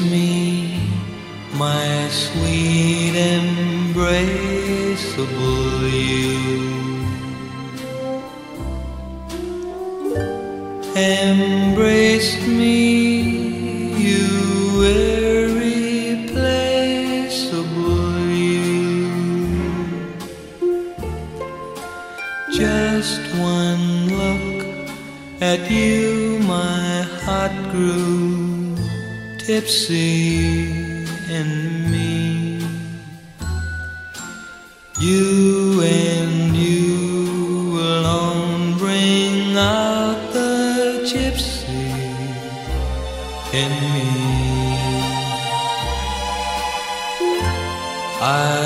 me, my sweet embraceable you. Embrace me, you irreplaceable you. Just one look at you, my heart grew tipsy in me. You and you alone bring out the gypsy in me.